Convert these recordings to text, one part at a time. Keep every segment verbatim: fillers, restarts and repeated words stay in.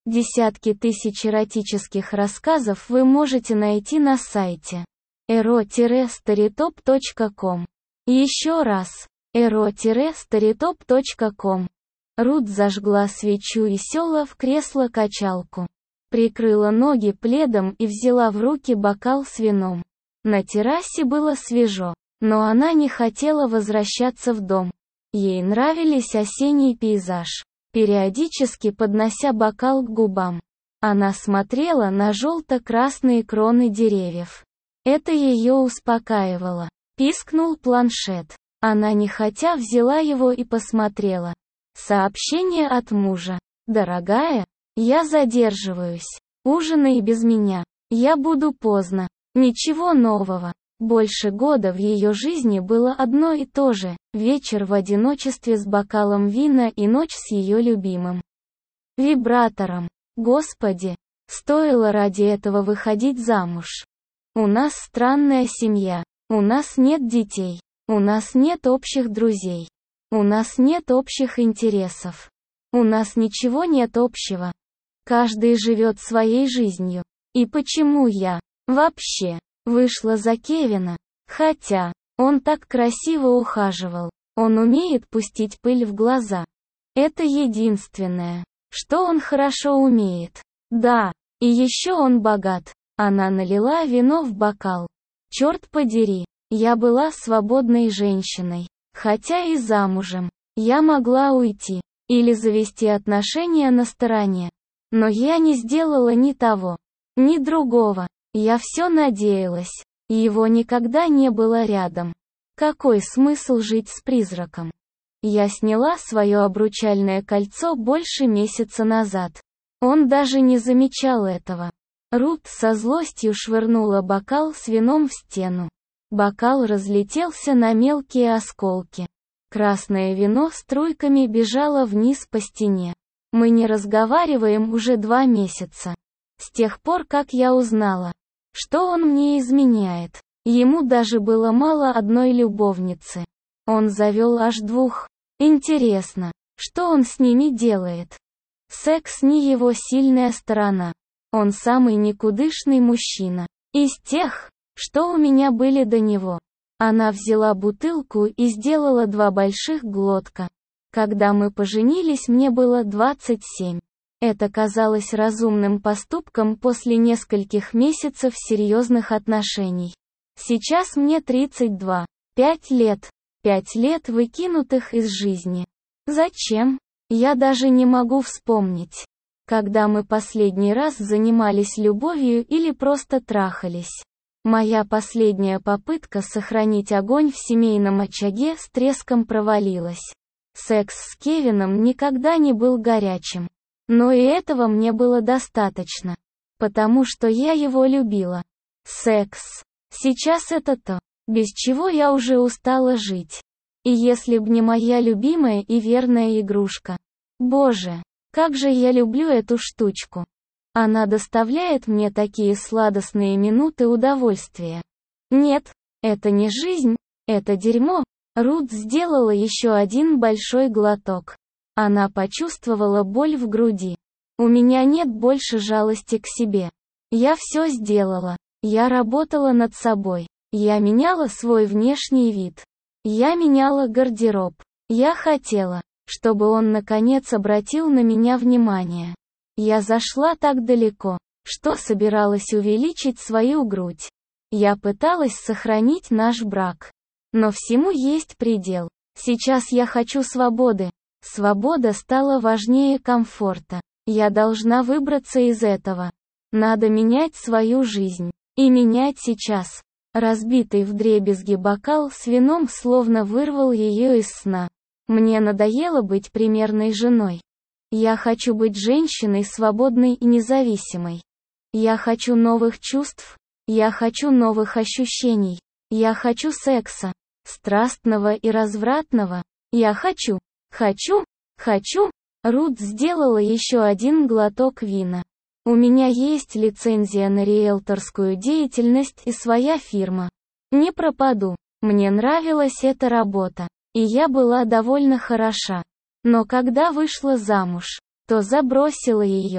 Десятки тысяч эротических рассказов вы можете найти на сайте эро старитоп точка ком. Еще раз. эро старитоп точка ком. Рут зажгла свечу и села в кресло-качалку. Прикрыла ноги пледом и взяла в руки бокал с вином. На террасе было свежо, но она не хотела возвращаться в дом. Ей нравились осенний пейзаж. Периодически поднося бокал к губам, она смотрела на желто-красные кроны деревьев. Это ее успокаивало. Пискнул планшет. Она нехотя взяла его и посмотрела. Сообщение от мужа. «Дорогая, я задерживаюсь. Ужинай без меня. Я буду поздно». Ничего нового. Больше года в ее жизни было одно и то же: вечер в одиночестве с бокалом вина и ночь с ее любимым вибратором. Господи, стоило ради этого выходить замуж. У нас странная семья. У нас нет детей. У нас нет общих друзей. У нас нет общих интересов. У нас ничего нет общего. Каждый живет своей жизнью. И почему я вообще вышла за Кевина? Хотя он так красиво ухаживал. Он умеет пустить пыль в глаза. Это единственное, что он хорошо умеет. Да, и еще он богат. Она налила вино в бокал. Черт подери, я была свободной женщиной. Хотя и замужем. Я могла уйти. Или завести отношения на стороне. Но я не сделала ни того, ни другого. Я все надеялась. Его никогда не было рядом. Какой смысл жить с призраком? Я сняла свое обручальное кольцо больше месяца назад. Он даже не замечал этого. Рут со злостью швырнула бокал с вином в стену. Бокал разлетелся на мелкие осколки. Красное вино струйками бежало вниз по стене. Мы не разговариваем уже два месяца. С тех пор, как я узнала, что он мне изменяет. Ему даже было мало одной любовницы. Он завел аж двух. Интересно, что он с ними делает? Секс не его сильная сторона. Он самый никудышный мужчина. Из тех, что у меня были до него. Она взяла бутылку и сделала два больших глотка. Когда мы поженились, мне было двадцать семь. Это казалось разумным поступком после нескольких месяцев серьезных отношений. Сейчас мне тридцать два. Пять лет. Пять лет выкинутых из жизни. Зачем? Я даже не могу вспомнить, когда мы последний раз занимались любовью или просто трахались. Моя последняя попытка сохранить огонь в семейном очаге с треском провалилась. Секс с Кевином никогда не был горячим. Но и этого мне было достаточно. Потому что я его любила. Секс. Сейчас это то, без чего я уже устала жить. И если б не моя любимая и верная игрушка. Боже, как же я люблю эту штучку. Она доставляет мне такие сладостные минуты удовольствия. Нет, это не жизнь, это дерьмо. Рут сделала еще один большой глоток. Она почувствовала боль в груди. У меня нет больше жалости к себе. Я все сделала. Я работала над собой. Я меняла свой внешний вид. Я меняла гардероб. Я хотела, чтобы он наконец обратил на меня внимание. Я зашла так далеко, что собиралась увеличить свою грудь. Я пыталась сохранить наш брак. Но всему есть предел. Сейчас я хочу свободы. Свобода стала важнее комфорта. Я должна выбраться из этого. Надо менять свою жизнь. И менять сейчас. Разбитый вдребезги бокал с вином словно вырвал ее из сна. Мне надоело быть примерной женой. Я хочу быть женщиной свободной и независимой. Я хочу новых чувств. Я хочу новых ощущений. Я хочу секса. Страстного и развратного. Я хочу. Хочу, хочу. Рут сделала еще один глоток вина. У меня есть лицензия на риэлторскую деятельность и своя фирма. Не пропаду. Мне нравилась эта работа. И я была довольно хороша. Но когда вышла замуж, то забросила ее.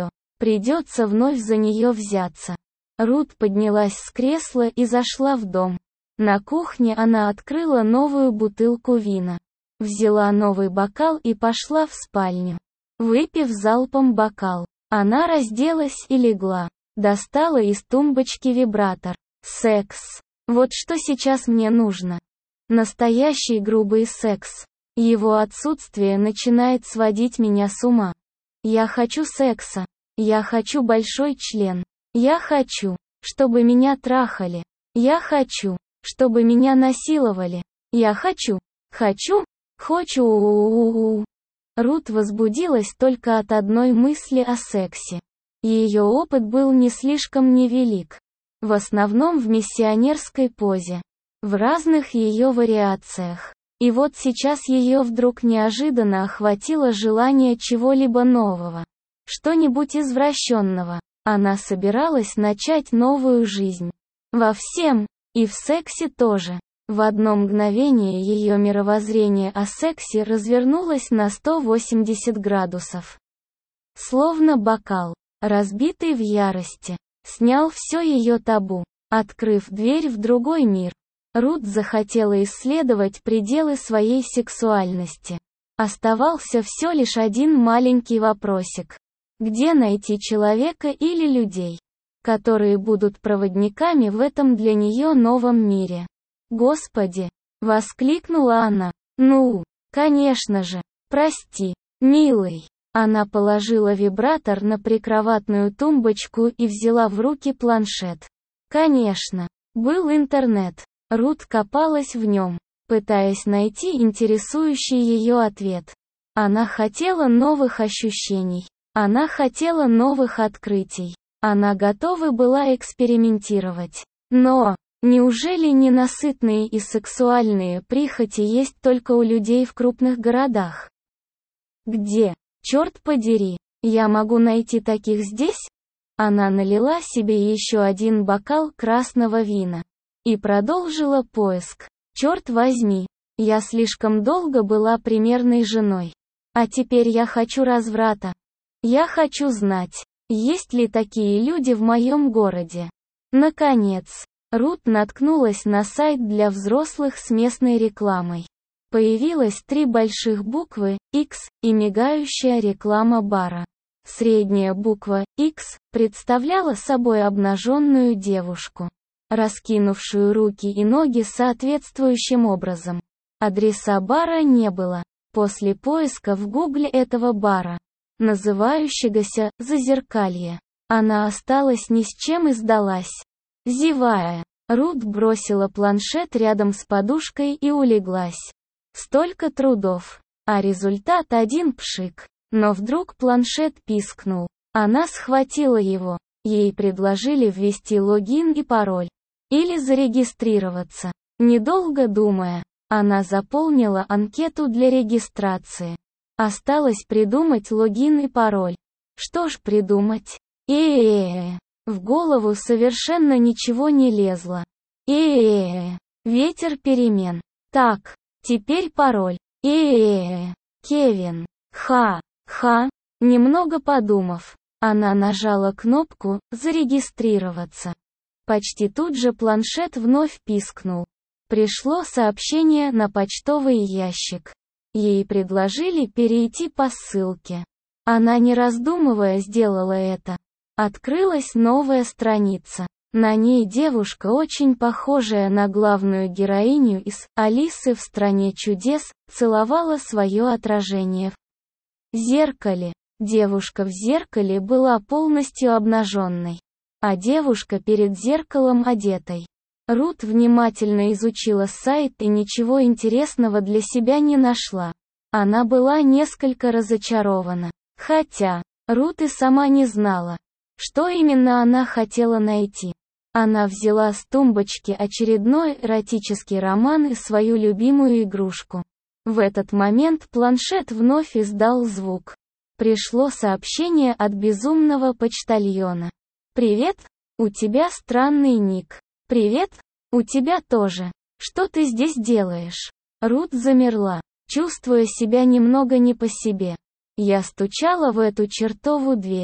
Придется вновь за нее взяться. Рут поднялась с кресла и зашла в дом. На кухне она открыла новую бутылку вина. Взяла новый бокал и пошла в спальню. Выпив залпом бокал, она разделась и легла. Достала из тумбочки вибратор. Секс. Вот что сейчас мне нужно. Настоящий грубый секс. Его отсутствие начинает сводить меня с ума. Я хочу секса. Я хочу большой член. Я хочу, чтобы меня трахали. Я хочу, чтобы меня насиловали. Я хочу, хочу, хочу. У-у-у-у. Рут возбудилась только от одной мысли о сексе. Ее опыт был не слишком невелик. В основном в миссионерской позе. В разных ее вариациях. И вот сейчас ее вдруг неожиданно охватило желание чего-либо нового. Что-нибудь извращенного. Она собиралась начать новую жизнь. Во всем, и в сексе тоже. В одно мгновение ее мировоззрение о сексе развернулось на сто восемьдесят градусов. Словно бокал, разбитый в ярости, снял все ее табу, открыв дверь в другой мир. Рут захотела исследовать пределы своей сексуальности. Оставался все лишь один маленький вопросик. Где найти человека или людей, которые будут проводниками в этом для нее новом мире? «Господи!» — воскликнула она. «Ну, конечно же, прости, милый». Она положила вибратор на прикроватную тумбочку и взяла в руки планшет. Конечно, был интернет. Рут копалась в нем, пытаясь найти интересующий ее ответ. Она хотела новых ощущений. Она хотела новых открытий. Она готова была экспериментировать. Но, неужели ненасытные и сексуальные прихоти есть только у людей в крупных городах? Где, черт подери, я могу найти таких здесь? Она налила себе еще один бокал красного вина. И продолжила поиск. Черт возьми, я слишком долго была примерной женой. А теперь я хочу разврата. Я хочу знать, есть ли такие люди в моем городе. Наконец, Рут наткнулась на сайт для взрослых с местной рекламой. Появилось три больших буквы X и мигающая реклама бара. Средняя буква X представляла собой обнаженную девушку, раскинувшую руки и ноги соответствующим образом. Адреса бара не было. После поиска в гугле этого бара, называющегося «Зазеркалье», она осталась ни с чем и сдалась. Зевая, Рут бросила планшет рядом с подушкой и улеглась. Столько трудов, а результат один пшик. Но вдруг планшет пискнул. Она схватила его. Ей предложили ввести логин и пароль. Или зарегистрироваться. Недолго думая, она заполнила анкету для регистрации. Осталось придумать логин и пароль. Что ж придумать? Э-э-э. В голову совершенно ничего не лезло. Э-э-э. Ветер перемен. Так, теперь пароль. Э-э-э. Кевин. Ха-ха. Немного подумав, она нажала кнопку «Зарегистрироваться». Почти тут же планшет вновь пискнул. Пришло сообщение на почтовый ящик. Ей предложили перейти по ссылке. Она, не раздумывая, сделала это. Открылась новая страница. На ней девушка, очень похожая на главную героиню из «Алисы в стране чудес», целовала свое отражение в зеркале. Девушка в зеркале была полностью обнаженной, а девушка перед зеркалом одетой. Рут внимательно изучила сайт и ничего интересного для себя не нашла. Она была несколько разочарована. Хотя, Рут и сама не знала, что именно она хотела найти. Она взяла с тумбочки очередной эротический роман и свою любимую игрушку. В этот момент планшет вновь издал звук. Пришло сообщение от безумного почтальона. «Привет, у тебя странный ник». «Привет, у тебя тоже. Что ты здесь делаешь?» Рут замерла, чувствуя себя немного не по себе. Я стучала в эту чертову дверь.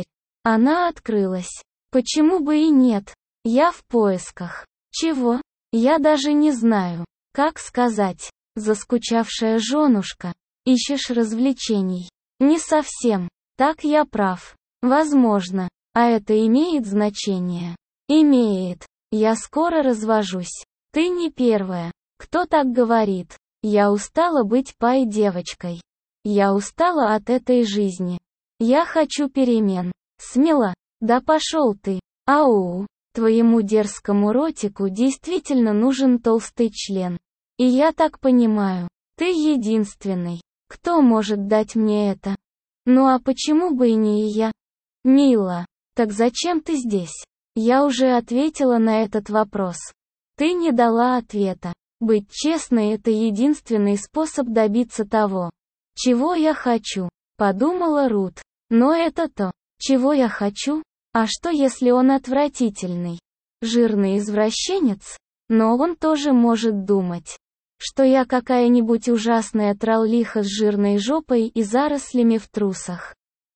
Она открылась. Почему бы и нет? Я в поисках. Чего? Я даже не знаю, как сказать. Заскучавшая женушка. Ищешь развлечений? Не совсем. Так я прав. Возможно. А это имеет значение? Имеет. Я скоро развожусь. Ты не первая, кто так говорит. Я устала быть пай-девочкой. Я устала от этой жизни. Я хочу перемен. Смело. Да пошел ты. Ау. Твоему дерзкому ротику действительно нужен толстый член. И я так понимаю, ты единственный, кто может дать мне это. Ну а почему бы и не я? Мила, так зачем ты здесь? Я уже ответила на этот вопрос. Ты не дала ответа. Быть честной — это единственный способ добиться того, чего я хочу, подумала Рут. Но это то, чего я хочу? А что если он отвратительный? Жирный извращенец? Но он тоже может думать, что я какая-нибудь ужасная троллиха с жирной жопой и зарослями в трусах.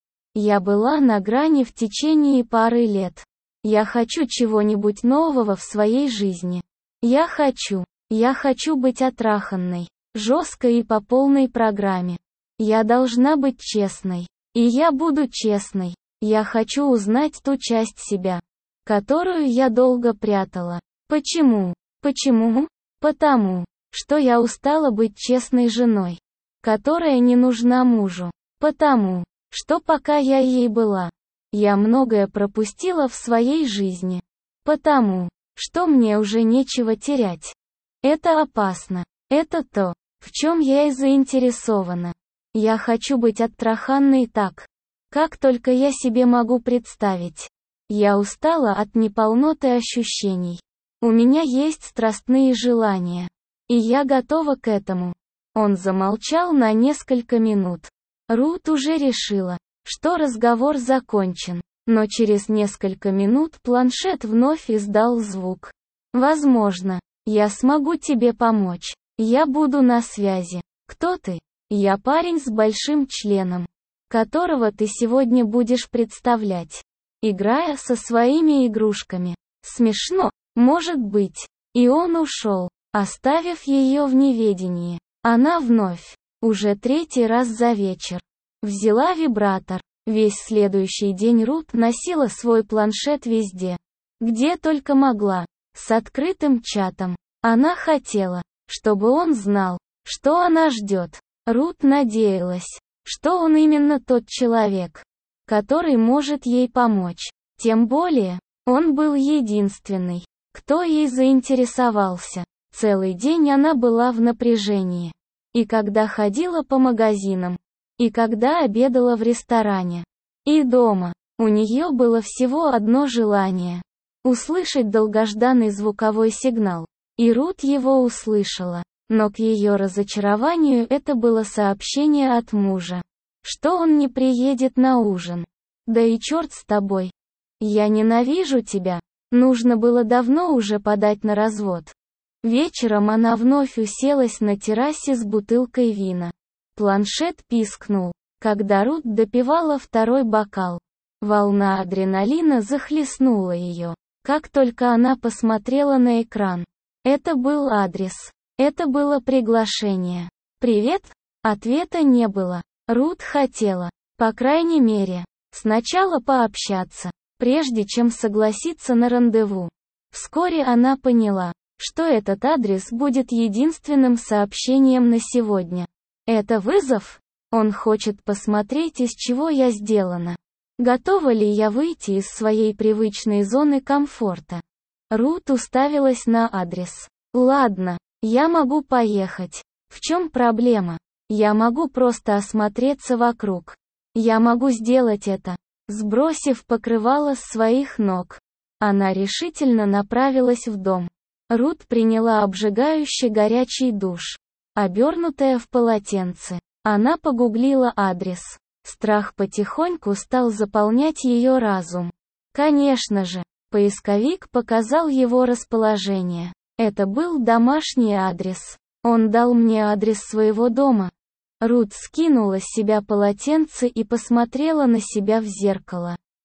Я была на грани в течение пары лет. Я хочу чего-нибудь нового в своей жизни. Я хочу, я хочу быть отраханной, жесткой и по полной программе. Я должна быть честной. И я буду честной. Я хочу узнать ту часть себя, которую я долго прятала. Почему? Почему? Потому, что я устала быть честной женой, которая не нужна мужу. Потому, что пока я ей была, я многое пропустила в своей жизни. Потому, что мне уже нечего терять. Это опасно. Это то, в чем я и заинтересована. Я хочу быть оттраханной так, как только я себе могу представить. Я устала от неполноты ощущений. У меня есть страстные желания. И я готова к этому. Он замолчал на несколько минут. Рут уже решила, что разговор закончен. Но через несколько минут планшет вновь издал звук. Возможно, я смогу тебе помочь. Я буду на связи. Кто ты? Я парень с большим членом, которого ты сегодня будешь представлять, играя со своими игрушками. Смешно, может быть. И он ушел, оставив ее в неведении. Она вновь, уже третий раз за вечер, взяла вибратор. Весь следующий день Рут носила свой планшет везде, где только могла, с открытым чатом. Она хотела, чтобы он знал, что она ждет. Рут надеялась, что он именно тот человек, который может ей помочь. Тем более, он был единственный, кто ей заинтересовался. Целый день она была в напряжении. И когда ходила по магазинам, и когда обедала в ресторане, и дома, у нее было всего одно желание — услышать долгожданный звуковой сигнал. И Рут его услышала. Но к ее разочарованию это было сообщение от мужа, что он не приедет на ужин. Да и черт с тобой. Я ненавижу тебя. Нужно было давно уже подать на развод. Вечером она вновь уселась на террасе с бутылкой вина. Планшет пискнул, когда Рут допивала второй бокал. Волна адреналина захлестнула ее, как только она посмотрела на экран. Это был адрес. Это было приглашение. «Привет?» Ответа не было. Рут хотела, по крайней мере, сначала пообщаться, прежде чем согласиться на рандеву. Вскоре она поняла, что этот адрес будет единственным сообщением на сегодня. Это вызов? Он хочет посмотреть, из чего я сделана. Готова ли я выйти из своей привычной зоны комфорта? Рут уставилась на адрес. Ладно, я могу поехать. В чем проблема? Я могу просто осмотреться вокруг. Я могу сделать это, сбросив покрывало с своих ног. Она решительно направилась в дом. Рут приняла обжигающий горячий душ, обернутая в полотенце. Она погуглила адрес. Страх потихоньку стал заполнять ее разум. Конечно же, поисковик показал его расположение. Это был домашний адрес. Он дал мне адрес своего дома. Рут скинула с себя полотенце и посмотрела на себя в зеркало.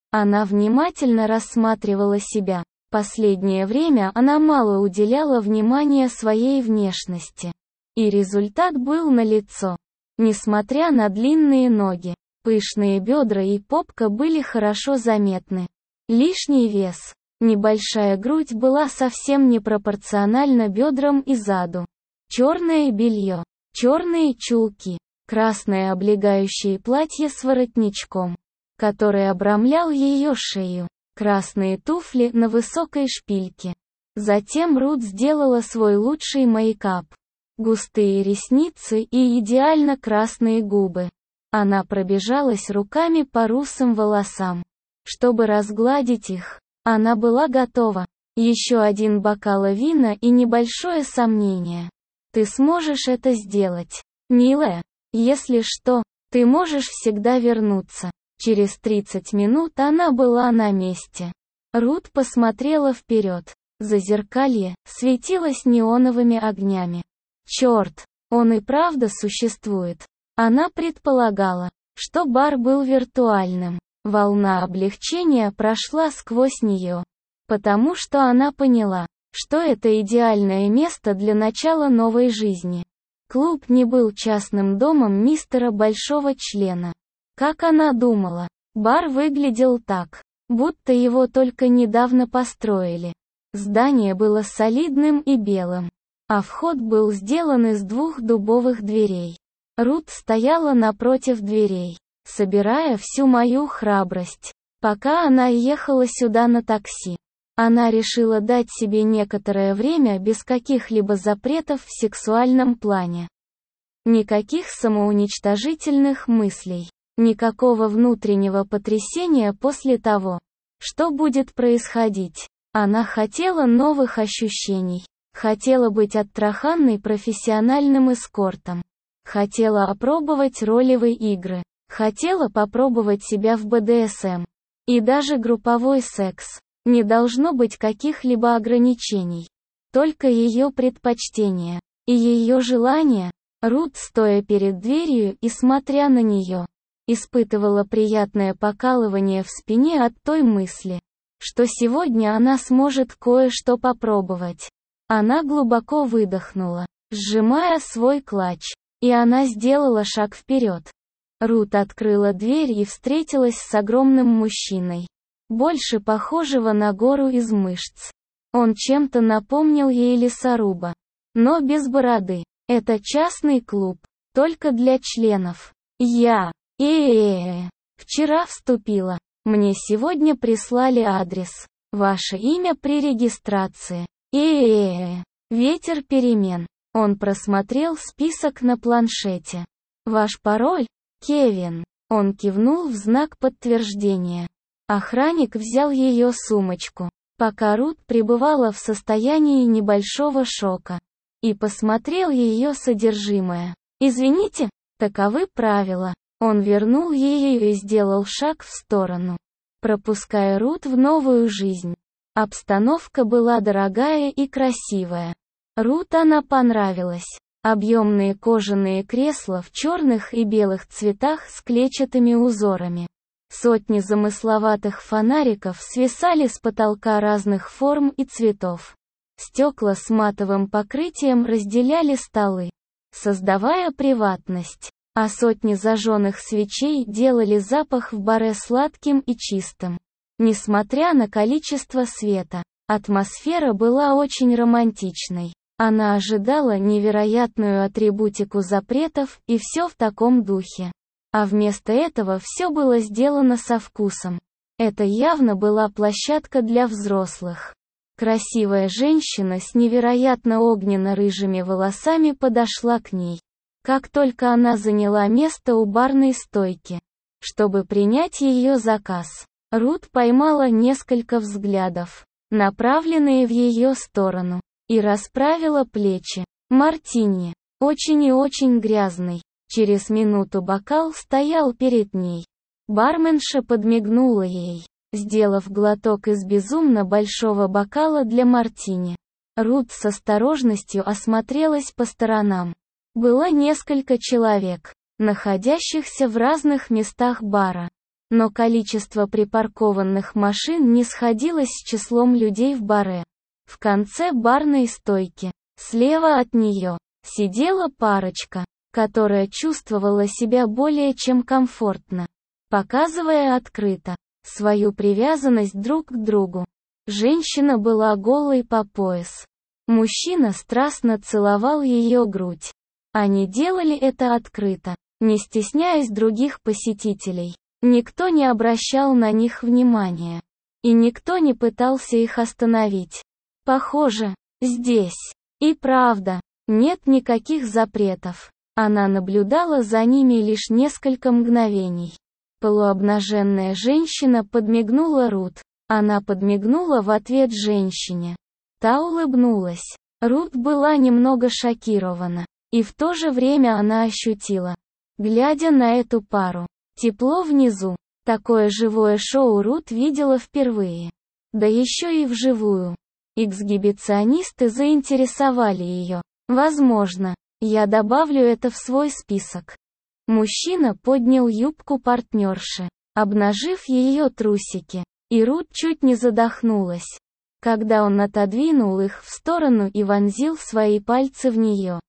Она внимательно рассматривала себя. Последнее время она мало уделяла внимания своей внешности. И результат был налицо. Несмотря на длинные ноги, пышные бедра и попка были хорошо заметны. Лишний вес, небольшая грудь была совсем непропорциональна бедрам и заду. Черное белье, черные чулки, красное облегающее платье с воротничком, который обрамлял ее шею, красные туфли на высокой шпильке. Затем Рут сделала свой лучший мейкап. Густые ресницы и идеально красные губы. Она пробежалась руками по русым волосам, чтобы разгладить их. Она была готова. Еще один бокал вина и небольшое сомнение. Ты сможешь это сделать, милая. Если что, ты можешь всегда вернуться. Через тридцать минут она была на месте. Рут посмотрела вперед. Зазеркалье светилось неоновыми огнями. Черт, он и правда существует. Она предполагала, что бар был виртуальным. Волна облегчения прошла сквозь нее, потому что она поняла, что это идеальное место для начала новой жизни. Клуб не был частным домом мистера Большого Члена. Как она думала, бар выглядел так, будто его только недавно построили. Здание было солидным и белым, а вход был сделан из двух дубовых дверей. Рут стояла напротив дверей, собирая всю мою храбрость. Пока она ехала сюда на такси, она решила дать себе некоторое время без каких-либо запретов в сексуальном плане. Никаких самоуничтожительных мыслей. Никакого внутреннего потрясения после того, что будет происходить. Она хотела новых ощущений. Хотела быть оттраханной профессиональным эскортом. Хотела опробовать ролевые игры. Хотела попробовать себя в бэ дэ эс эм. И даже групповой секс. Не должно быть каких-либо ограничений. Только ее предпочтения. И ее желания. Рут, стоя перед дверью и смотря на нее, испытывала приятное покалывание в спине от той мысли, что сегодня она сможет кое-что попробовать. Она глубоко выдохнула, сжимая свой клатч, и она сделала шаг вперед. Рут открыла дверь и встретилась с огромным мужчиной, больше похожего на гору из мышц. Он чем-то напомнил ей лесоруба, но без бороды. Это частный клуб, только для членов. Я Э-э-э. Вчера вступила. Мне сегодня прислали адрес. Ваше имя при регистрации. Э-э-э. Ветер перемен. Он просмотрел список на планшете. Ваш пароль? Кевин. Он кивнул в знак подтверждения. Охранник взял ее сумочку, пока Рут пребывала в состоянии небольшого шока, и посмотрел ее содержимое. Извините, таковы правила. Он вернул ее и сделал шаг в сторону, пропуская Рут в новую жизнь. Обстановка была дорогая и красивая. Рут она понравилась. Объемные кожаные кресла в черных и белых цветах с клетчатыми узорами. Сотни замысловатых фонариков свисали с потолка разных форм и цветов. Стекла с матовым покрытием разделяли столы, создавая приватность. А сотни зажженных свечей делали запах в баре сладким и чистым. Несмотря на количество света, атмосфера была очень романтичной. Она ожидала невероятную атрибутику запретов и все в таком духе. А вместо этого все было сделано со вкусом. Это явно была площадка для взрослых. Красивая женщина с невероятно огненно-рыжими волосами подошла к ней. Как только она заняла место у барной стойки, чтобы принять ее заказ, Рут поймала несколько взглядов, направленные в ее сторону, и расправила плечи. Мартини, очень и очень грязный. Через минуту бокал стоял перед ней. Барменша подмигнула ей, сделав глоток из безумно большого бокала для мартини. Рут с осторожностью осмотрелась по сторонам. Было несколько человек, находящихся в разных местах бара. но количество припаркованных машин не сходилось с числом людей в баре. В конце барной стойки, слева от нее, сидела парочка, которая чувствовала себя более чем комфортно, показывая открыто свою привязанность друг к другу. Женщина была голой по пояс. Мужчина страстно целовал ее грудь. Они делали это открыто, не стесняясь других посетителей. Никто не обращал на них внимания. И никто не пытался их остановить. Похоже, здесь и правда нет никаких запретов. Она наблюдала за ними лишь несколько мгновений. Полуобнаженная женщина подмигнула Рут. Она подмигнула в ответ женщине. Та улыбнулась. Рут была немного шокирована. И в то же время она ощутила, глядя на эту пару, тепло внизу. Такое живое шоу Рут видела впервые. Да еще и вживую. Эксгибиционисты заинтересовали ее. Возможно, я добавлю это в свой список. Мужчина поднял юбку партнерши, обнажив ее трусики. И Рут чуть не задохнулась, когда он отодвинул их в сторону и вонзил свои пальцы в нее.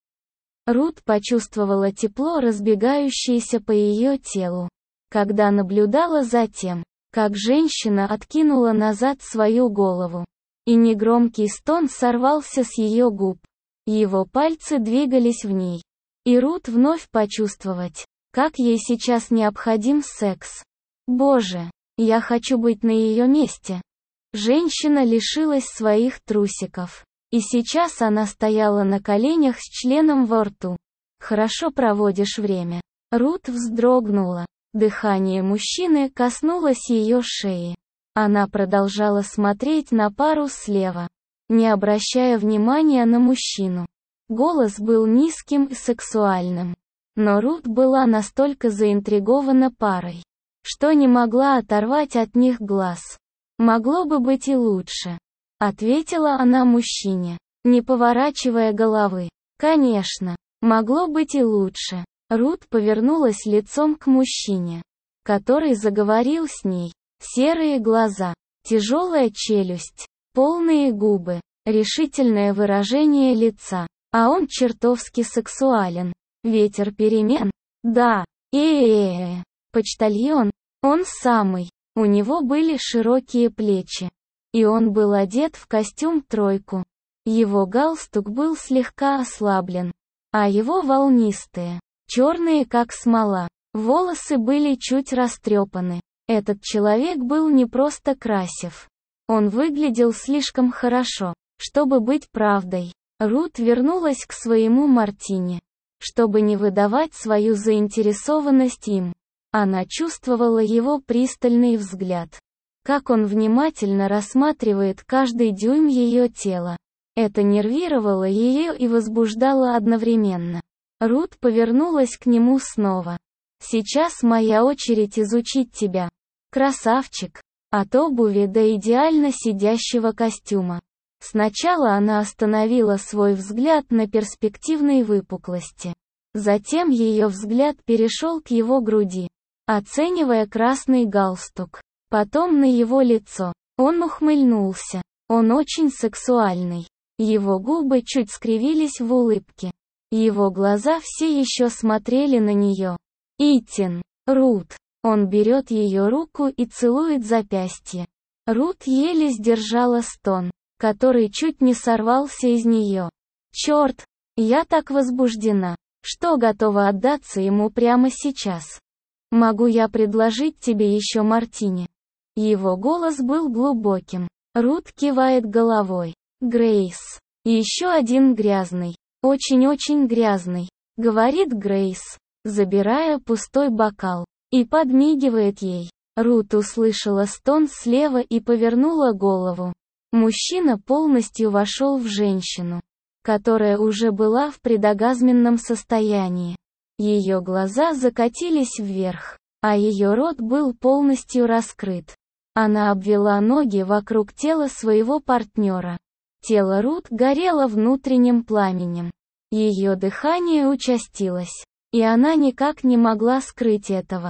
Рут почувствовала тепло, разбегающееся по ее телу, когда наблюдала за тем, как женщина откинула назад свою голову. И негромкий стон сорвался с ее губ. Его пальцы двигались в ней. И Рут вновь почувствовать, как ей сейчас необходим секс. Боже, я хочу быть на ее месте. Женщина лишилась своих трусиков. И сейчас она стояла на коленях с членом во рту. Хорошо проводишь время. Рут вздрогнула. Дыхание мужчины коснулось ее шеи. Она продолжала смотреть на пару слева, не обращая внимания на мужчину. Голос был низким и сексуальным. Но Рут была настолько заинтригована парой, что не могла оторвать от них глаз. «Могло бы быть и лучше», — ответила она мужчине, не поворачивая головы. «Конечно, могло быть и лучше». Рут повернулась лицом к мужчине, который заговорил с ней. Серые глаза, тяжелая челюсть, полные губы, решительное выражение лица. А он чертовски сексуален. Ветер перемен? Да. Э-э-э. Почтальон? Он самый. У него были широкие плечи. И он был одет в костюм-тройку. Его галстук был слегка ослаблен. А его волнистые, черные как смола, волосы были чуть растрепаны. Этот человек был не просто красив. Он выглядел слишком хорошо, чтобы быть правдой. Рут вернулась к своему мартини, чтобы не выдавать свою заинтересованность им. Она чувствовала его пристальный взгляд. Как он внимательно рассматривает каждый дюйм ее тела. Это нервировало ее и возбуждало одновременно. Рут повернулась к нему снова. «Сейчас моя очередь изучить тебя. Красавчик. От обуви до идеально сидящего костюма». Сначала она остановила свой взгляд на перспективной выпуклости. Затем ее взгляд перешел к его груди, оценивая красный галстук. Потом на его лицо. Он ухмыльнулся. Он очень сексуальный. Его губы чуть скривились в улыбке. Его глаза все еще смотрели на нее. Итин. Рут. Он берет ее руку и целует запястье. Рут еле сдержала стон, который чуть не сорвался из нее. Черт, я так возбуждена, что готова отдаться ему прямо сейчас. Могу я предложить тебе еще мартини? Его голос был глубоким. Рут кивает головой. Грейс. Еще один грязный. Очень-очень грязный. Говорит Грейс, забирая пустой бокал. И подмигивает ей. Рут услышала стон слева и повернула голову. Мужчина полностью вошел в женщину, которая уже была в предоргазменном состоянии. Ее глаза закатились вверх, а ее рот был полностью раскрыт. Она обвела ноги вокруг тела своего партнера. Тело Рут горело внутренним пламенем. Ее дыхание участилось, и она никак не могла скрыть этого.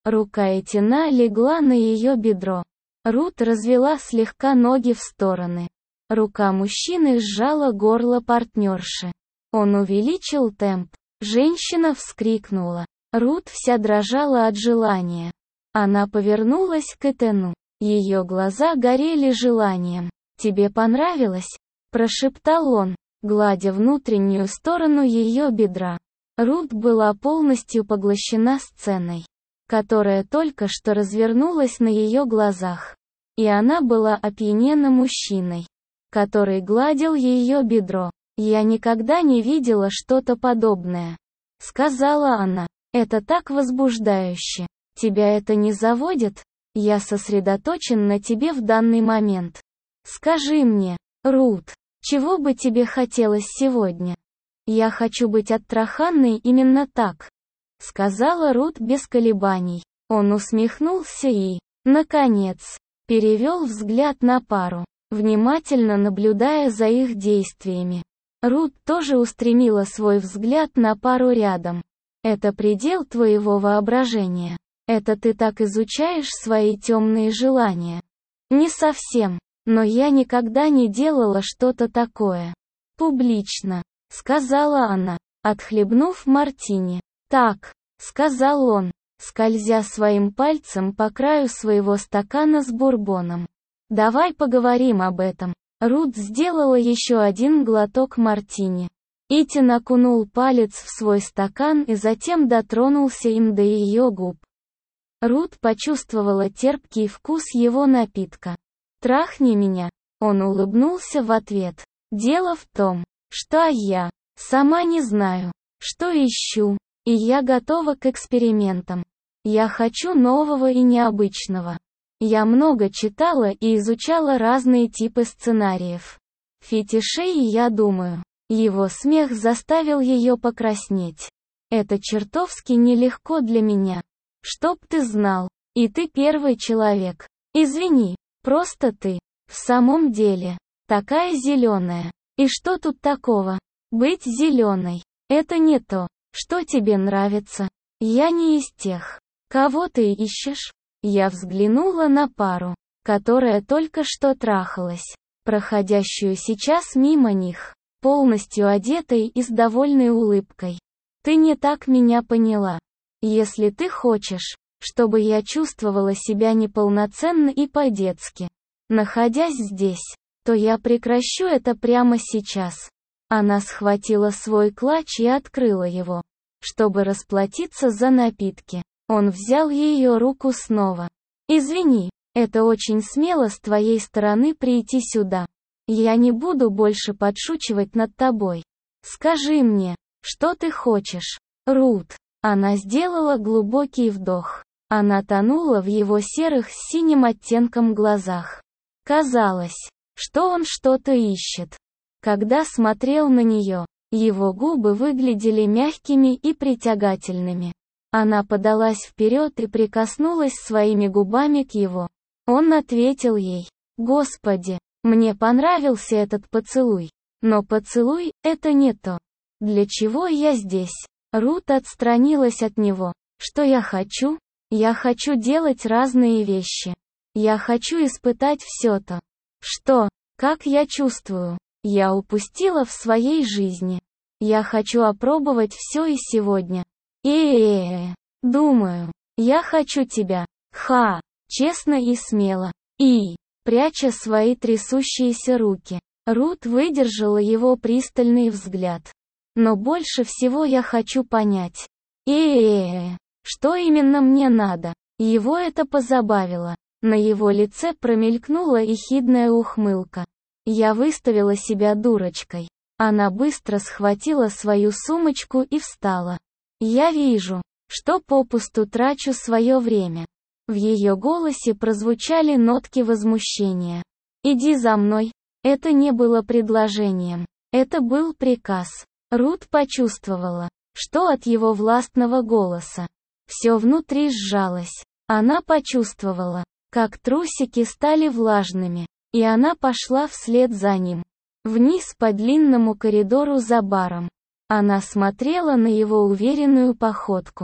Рука Этьена легла на ее бедро. Рут развела слегка ноги в стороны. Рука мужчины сжала горло партнерши. Он увеличил темп. Женщина вскрикнула. Рут вся дрожала от желания. Она повернулась к Этену. Ее глаза горели желанием. «Тебе понравилось?» – прошептал он, гладя внутреннюю сторону ее бедра. Рут была полностью поглощена сценой, которая только что развернулась на ее глазах. И она была опьянена мужчиной, который гладил ее бедро. «Я никогда не видела что-то подобное», — сказала она. «Это так возбуждающе. Тебя это не заводит? Я сосредоточен на тебе в данный момент. Скажи мне, Рут, чего бы тебе хотелось сегодня?» «Я хочу быть оттраханной именно так», — сказала Рут без колебаний. Он усмехнулся и, наконец, перевел взгляд на пару, внимательно наблюдая за их действиями. Рут тоже устремила свой взгляд на пару рядом. «Это предел твоего воображения. Это ты так изучаешь свои темные желания?» «Не совсем, но я никогда не делала что-то такое. Публично», — сказала она, отхлебнув мартини. «Так», — сказал он, скользя своим пальцем по краю своего стакана с бурбоном. «Давай поговорим об этом». Рут сделала еще один глоток мартини. Этьен окунул палец в свой стакан и затем дотронулся им до ее губ. Рут почувствовала терпкий вкус его напитка. «Трахни меня», — он улыбнулся в ответ. «Дело в том, что я сама не знаю, что ищу, и я готова к экспериментам. Я хочу нового и необычного. Я много читала и изучала разные типы сценариев. Фетишей, и я думаю». Его смех заставил ее покраснеть. «Это чертовски нелегко для меня. Чтоб ты знал, и ты первый человек. Извини, просто ты, в самом деле, такая зеленая. И что тут такого? Быть зеленой — это не то, что тебе нравится. Я не из тех, кого ты ищешь». Я взглянула на пару, которая только что трахалась, проходящую сейчас мимо них, полностью одетой и с довольной улыбкой. «Ты не так меня поняла. Если ты хочешь, чтобы я чувствовала себя неполноценно и по-детски, находясь здесь, то я прекращу это прямо сейчас». Она схватила свой клатч и открыла его, чтобы расплатиться за напитки. Он взял ее руку снова. «Извини, это очень смело с твоей стороны прийти сюда. Я не буду больше подшучивать над тобой. Скажи мне, что ты хочешь, Рут?» Она сделала глубокий вдох. Она тонула в его серых с синим оттенком глазах. Казалось, что он что-то ищет. Когда смотрел на нее, его губы выглядели мягкими и притягательными. Она подалась вперед и прикоснулась своими губами к его. Он ответил ей: «Господи, мне понравился этот поцелуй. Но поцелуй — это не то. Для чего я здесь?» Рут отстранилась от него. «Что я хочу? Я хочу делать разные вещи. Я хочу испытать все то, что, как я чувствую, я упустила в своей жизни. Я хочу опробовать все и сегодня. Э-э-э, думаю, я хочу тебя. Ха, честно и смело. И, пряча свои трясущиеся руки, Рут выдержала его пристальный взгляд. Но больше всего я хочу понять. Э-э-э, что именно мне надо?» Его это позабавило. На его лице промелькнула ехидная ухмылка. «Я выставила себя дурочкой». Она быстро схватила свою сумочку и встала. «Я вижу, что попусту трачу свое время». В ее голосе прозвучали нотки возмущения. «Иди за мной». Это не было предложением. Это был приказ. Рут почувствовала, что от его властного голоса все внутри сжалось. Она почувствовала, как трусики стали влажными, и она пошла вслед за ним. Вниз по длинному коридору за баром. Она смотрела на его уверенную походку.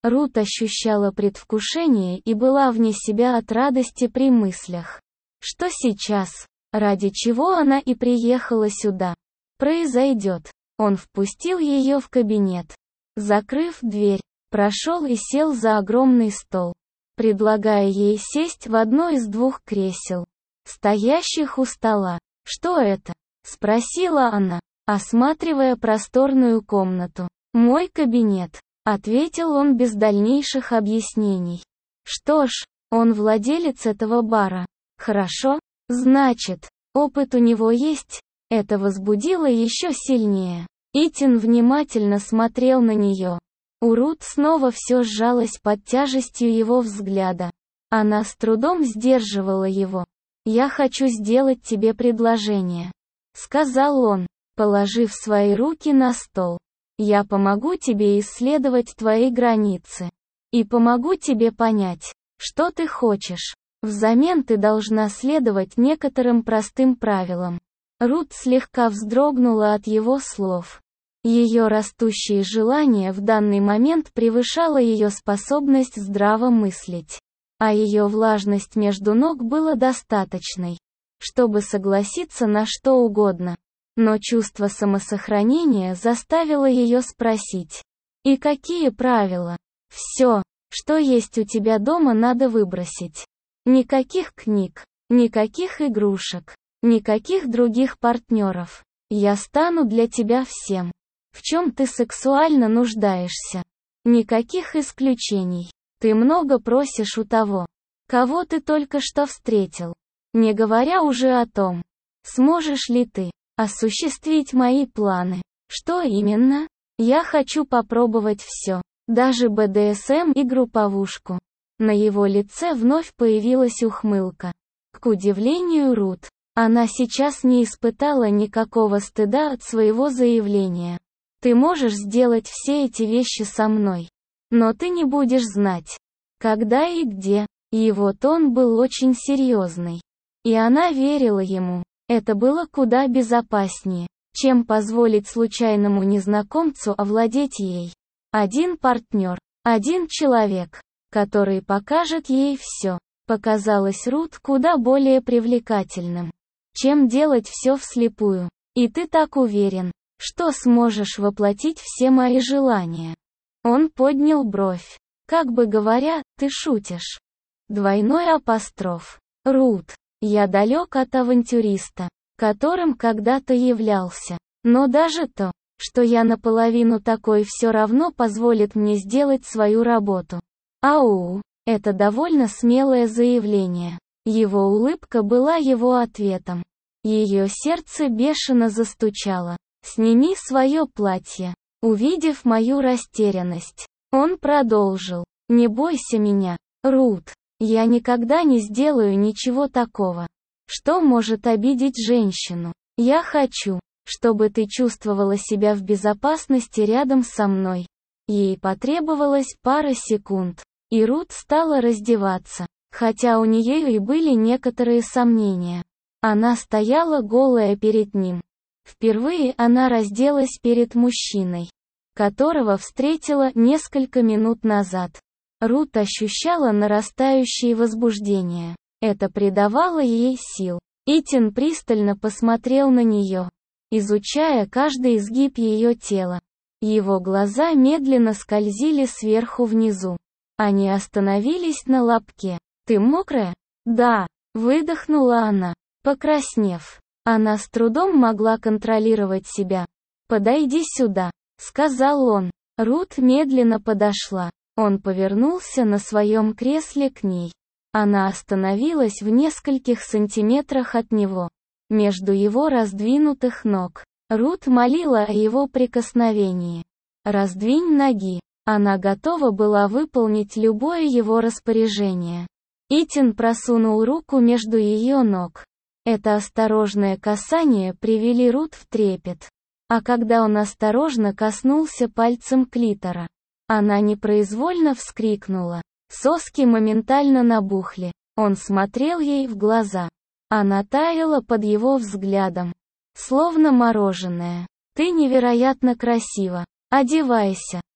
Рут ощущала предвкушение и была вне себя от радости при мыслях, что сейчас, ради чего она и приехала сюда, произойдет. Он впустил ее в кабинет. Закрыв дверь, прошел и сел за огромный стол, предлагая ей сесть в одно из двух кресел, стоящих у стола. «Что это?» — спросила она, осматривая просторную комнату. «Мой кабинет», — ответил он без дальнейших объяснений. «Что ж, он владелец этого бара. Хорошо, значит, опыт у него есть». Это возбудило еще сильнее. Итан внимательно смотрел на нее. У Рут снова все сжалось под тяжестью его взгляда. Она с трудом сдерживала его. «Я хочу сделать тебе предложение», — сказал он, положив свои руки на стол. «Я помогу тебе исследовать твои границы. И помогу тебе понять, что ты хочешь. Взамен ты должна следовать некоторым простым правилам». Рут слегка вздрогнула от его слов. Ее растущее желание в данный момент превышало ее способность здраво мыслить. А ее влажность между ног была достаточной, чтобы согласиться на что угодно. Но чувство самосохранения заставило ее спросить: «И какие правила?» «Все, что есть у тебя дома, надо выбросить. Никаких книг, никаких игрушек, никаких других партнеров. Я стану для тебя всем, в чем ты сексуально нуждаешься. Никаких исключений. Ты много просишь у того, кого ты только что встретил. Не говоря уже о том, сможешь ли ты осуществить мои планы». «Что именно?» «Я хочу попробовать все, даже бэ дэ эс эм и групповушку». На его лице вновь появилась ухмылка. К удивлению Рут, она сейчас не испытала никакого стыда от своего заявления. «Ты можешь сделать все эти вещи со мной, но ты не будешь знать, когда и где». Его тон был очень серьезный. И она верила ему. Это было куда безопаснее, чем позволить случайному незнакомцу овладеть ей. Один партнер, один человек, который покажет ей все, показалось Рут куда более привлекательным, чем делать все вслепую. «И ты так уверен, что сможешь воплотить все мои желания?» Он поднял бровь, как бы говоря: «Ты шутишь?» Двойной апостроф. «Рут, я далек от авантюриста, которым когда-то являлся. Но даже то, что я наполовину такой, все равно позволит мне сделать свою работу». Ау, это довольно смелое заявление. Его улыбка была его ответом. Ее сердце бешено застучало. «Сними свое платье». Увидев мою растерянность, он продолжил: «Не бойся меня, Рут. Я никогда не сделаю ничего такого, что может обидеть женщину. Я хочу, чтобы ты чувствовала себя в безопасности рядом со мной». Ей потребовалось пара секунд, и Рут стала раздеваться, хотя у нее и были некоторые сомнения. Она стояла голая перед ним. Впервые она разделась перед мужчиной, которого встретила несколько минут назад. Рут ощущала нарастающее возбуждение. Это придавало ей сил. Итан пристально посмотрел на нее, изучая каждый изгиб ее тела. Его глаза медленно скользили сверху внизу. Они остановились на лобке. «Ты мокрая?» «Да», — выдохнула она, покраснев. Она с трудом могла контролировать себя. «Подойди сюда», — сказал он. Рут медленно подошла. Он повернулся на своем кресле к ней. Она остановилась в нескольких сантиметрах от него, между его раздвинутых ног. Рут молила о его прикосновении. «Раздвинь ноги». Она готова была выполнить любое его распоряжение. Итан просунул руку между ее ног. Это осторожное касание привели Рут в трепет. А когда он осторожно коснулся пальцем клитора, она непроизвольно вскрикнула. Соски моментально набухли. Он смотрел ей в глаза. Она таяла под его взглядом, словно мороженое. «Ты невероятно красива. Одевайся».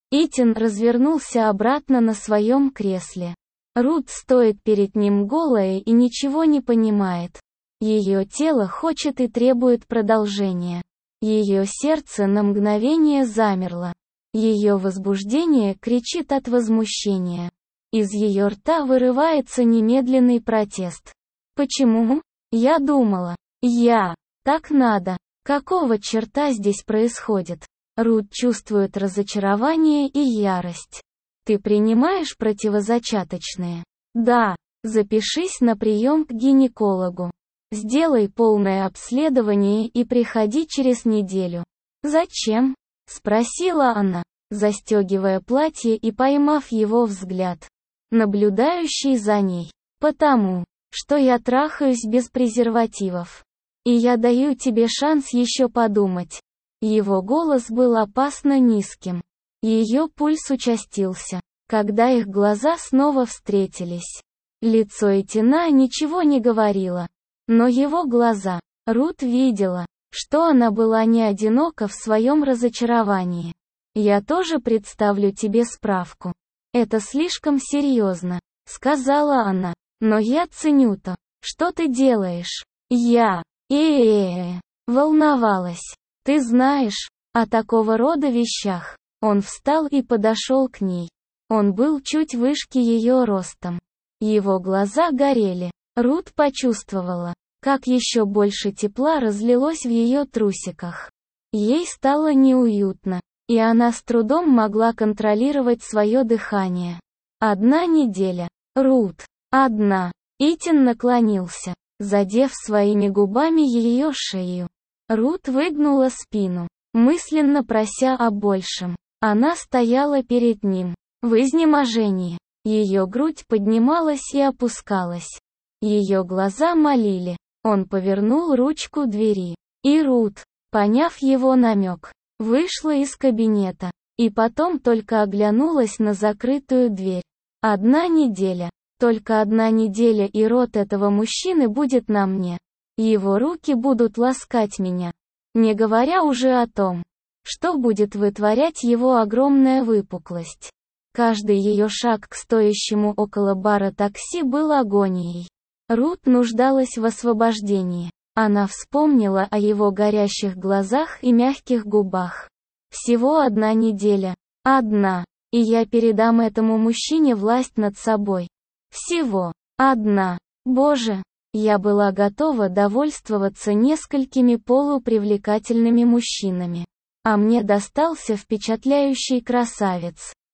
Итан развернулся обратно на своем кресле. Рут стоит перед ним голая и ничего не понимает. Ее тело хочет и требует продолжения. Ее сердце на мгновение замерло. Ее возбуждение кричит от возмущения. Из ее рта вырывается немедленный протест. Почему? Я думала. Я. Так надо. Какого черта здесь происходит? Рут чувствует разочарование и ярость. Ты принимаешь противозачаточные? Да. Запишись на прием к гинекологу. Сделай полное обследование и приходи через неделю. Зачем? Спросила она, застегивая платье и поймав его взгляд, наблюдающий за ней. Потому, что я трахаюсь без презервативов. И я даю тебе шанс еще подумать. Его голос был опасно низким. Ее пульс участился, когда их глаза снова встретились. Лицо Итана ничего не говорило. Но его глаза, Рут видела, что она была не одинока в своем разочаровании. «Я тоже представлю тебе справку. Это слишком серьезно», — сказала она. «Но я ценю то, что ты делаешь». Я, э-э-э, волновалась. Ты знаешь, о такого рода вещах. Он встал и подошел к ней. Он был чуть выше ее ростом. Его глаза горели. Рут почувствовала, как еще больше тепла разлилось в ее трусиках. Ей стало неуютно, и она с трудом могла контролировать свое дыхание. Одна неделя. Рут. Одна. Итан наклонился, задев своими губами ее шею. Рут выгнула спину, мысленно прося о большем. Она стояла перед ним, в изнеможении. Ее грудь поднималась и опускалась. Ее глаза молили. Он повернул ручку двери. И Рут, поняв его намек, вышла из кабинета. И потом только оглянулась на закрытую дверь. Одна неделя. Только одна неделя, и рот этого мужчины будет на мне. Его руки будут ласкать меня. Не говоря уже о том, что будет вытворять его огромная выпуклость. Каждый ее шаг к стоящему около бара такси был агонией. Рут нуждалась в освобождении. Она вспомнила о его горящих глазах и мягких губах. Всего одна неделя. Одна. И я передам этому мужчине власть над собой. Всего. Одна. Боже. Я была готова довольствоваться несколькими полупривлекательными мужчинами. А мне достался впечатляющий красавец.